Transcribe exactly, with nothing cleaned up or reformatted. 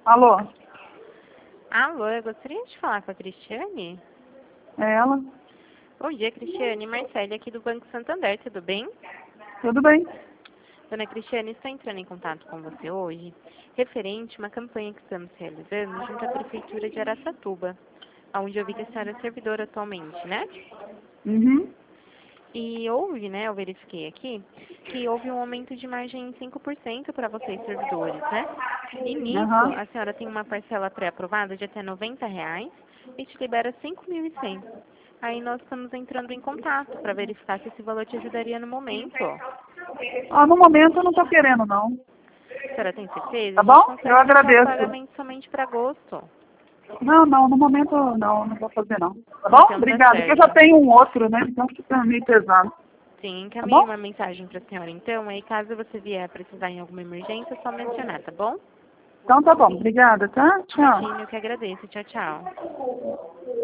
Alô? Alô, eu gostaria de falar com a Cristiane. É ela? Bom dia, Cristiane. Marcele aqui do Banco Santander, tudo bem? Tudo bem? Dona Cristiane, estou entrando em contato com você hoje, referente a uma campanha que estamos realizando junto à Prefeitura de Araçatuba, onde eu vi que a senhora é servidora atualmente, né? Uhum. E houve, né, eu verifiquei aqui, que houve um aumento de margem em cinco por cento para vocês servidores, né? E nisso, Aham. a senhora tem uma parcela pré-aprovada de até noventa reais e te libera cinco mil e cem. Aí nós estamos entrando em contato para verificar se esse valor te ajudaria no momento. Ah, no momento eu não tô querendo, não. A senhora tem certeza? Tá A gente bom? Eu consegue deixar o agradeço. pagamento somente para agosto. Não, não, no momento não, não vou fazer, não. Tá bom? Então tá Obrigada. Porque eu já certo. tenho um outro, né? Então fica meio pesado. Sim, Tá encaminhei bom? uma mensagem para a senhora então, aí caso você vier a precisar em alguma emergência, é só mencionar, tá bom? Então tá bom. Obrigada, tá? Tchau. Imagina, eu que agradeço. Tchau, tchau.